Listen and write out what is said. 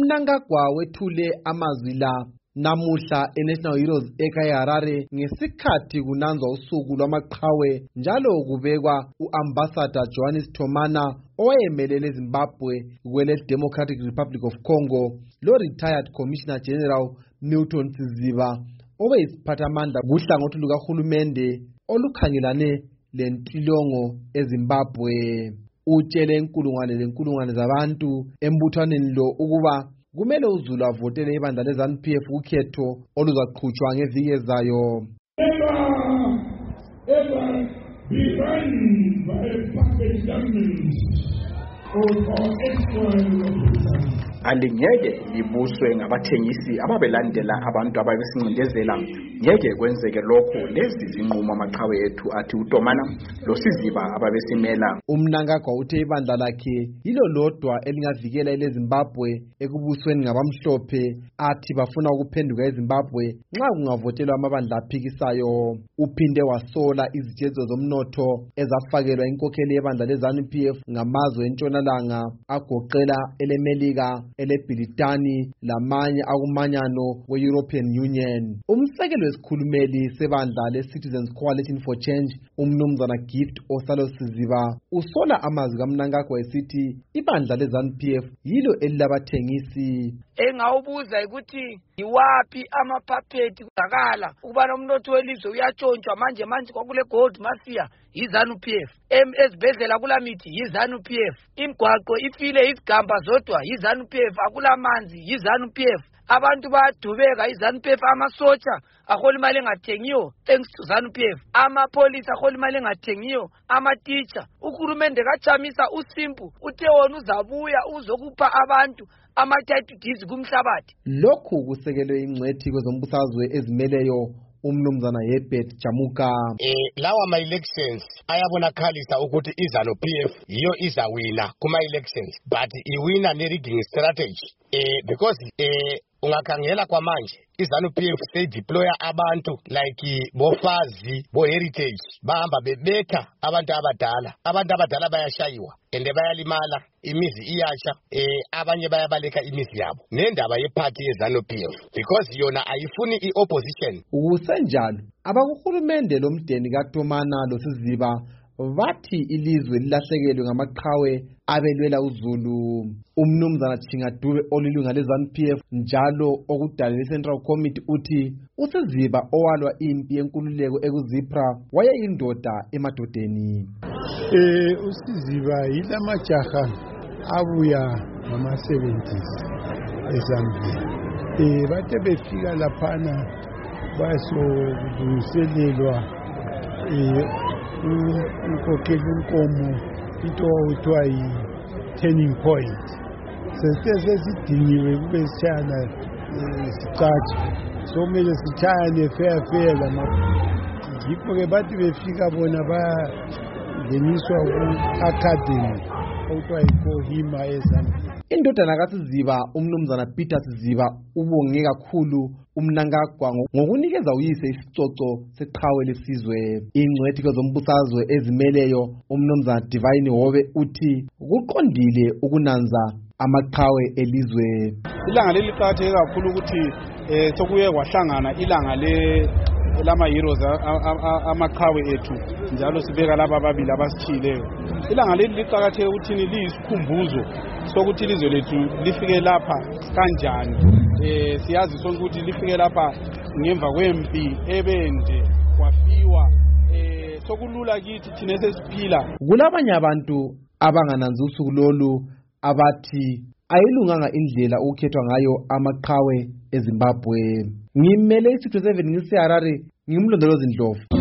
uMnangagwa wethule amazwi la namuhla eNational Heroes ekhaya Harare ngesikhathi kunanzwa usuku lwamaqhawe njalo kubekwa uAmbassador Johannes Thomana owayemelele eZimbabwe kwele Democratic Republic of Congo lo retired Commissioner General Milton Tsiziba obeyisiphathamandla kuhlangothi lukahulumende olukhangelane lentilongo eZimbabwe. Utshele inkulungwane zabantu embuthwaneni lo ukuba kumele uZulu avotele ibandla leZANU-PF ukhetho oluzaqhutshwa ngeviki ezayo. Alingeke libuswe ngabathengisi ababelandela abantu ababesincindezela. Ngeke kwenzeke lokho lezi zinqumo amaqhawe ethu athi uTomana loSiziba ababesimela. uMnangagwa uthe ibandla lakhe yilo lodwa elingavikela eleZimbabwe ekubusweni ngabamhlophe athi bafuna ukuphenduka eZimbabwe nxa kungavotelwa amabandla aphikisayo. Uphinde wasola izitshezo zomnotho ezafakelwa inkokheli yebandla leZANU-PF ngamazwe entshonalanga agoqela eleMelika, eleBritani lamanye akumanyano we-European Union. Umsekeli wesikhulumeli sebandla le-Citizens Coalition for Change uMnumzana Gift Osalo Siziba usola amazwi kaMnangagwa esithi ibandla leZANU-PF yilo elilabathengisi. Engawubuza ukuthi yiwapi amaphapethi kuzakala ukuba umnotho welizwe uyatshontshwa manje kwakule gold mafia yiZANU-PF, ezibhedlela kulamithi yiZANU-PF, imigwaqo ifile izigamba zodwa yiZANU-PF, akulamanzi yiZANU-PF, abantu bayadubeka yiZANU-PF, amasotsha ahola imali engathengiyo thanks to ZANU-PF, amapolisi ahola imali engathengiyo, amateacher. Uhulumende kachamisa uSimpu uthe wona uzabuya uzokupha abantu ama-title deeds kumhlabathi. Lokhu kusekelwe ingcwethi kwezombusazwe ezimeleyo uMnumzana Herbert Jamuka. Lawa ama-elections ayabonakhalisa ukuthi iZANU-PF yiyo izawina kuma-elections but iwina ne-rigging strategy because ungakhangela kwamanje iZANU-PF seyideploya abantu like bofazi bo-heritage bahamba bebetha abantu abadala bayashayiwa and bayalimala, imizi iyasha, abanye bayabaleka imizi yabo nendaba yephathi yeZANU-PF because yona ayifuni i-opposition. Kusenjalo abakuhulumende lomdeni kaTomana loSiziba bathi ilizwe lilahlekelwe ngamaqhawe abelwela uZulu. uMnumzana Chingadube olilunga leZANU-PF njalo okudala leCentral Committee uthi uSiziba owalwa impi yenkululeko ekuZipra wayeyindoda emadodeni. uSiziba yilamajaha abuya ngama-70s eZambia. Bathe befika laphana basolungiselelwa ukhokhela inkomo into okuthiwa yi-turning point. Sesidingiwe kube sitshayana sicatshe so kumele sitshayane fair yikho-ke bathi befika bona bangeniswa ku-academy okuthiwa yiKohima eZambia. Indodana kaSiziba uMnumzana Peter Siziba ubonge kakhulu uMnangagwa ngokunikeza uyise isicoco seqhawe lesizwe. Ingcwethi kwezombusazwe ezimeleyo uMnumzana Divine Hobe uthi kuqondile ukunanza amaqhawe elizwe. Ilanga leli liqakatheke kakhulu ukuthi sokuye kwahlangana ilanga lama-heroes amaqhawe ethu njalo sibeka laba ababili abasithiyileyo. Ilanga leli liqakatheke ukuthi liyisikhumbuzo sokuthi ilizwe lethu lifike lapha kanjani. Siyazi sonke ukuthi lifike lapha ngemva kwempi ebende kwafiwa. Sokulula kithi thina esesiphila. Kulabanye abantu abangananzi usuku lolu abathi ayilunganga indlela ukukhethwa ngayo amaqhawe eZimbabwe. Ngimele iSitudio 7 ngiseHarare, ngimlondolozi Ndlovu.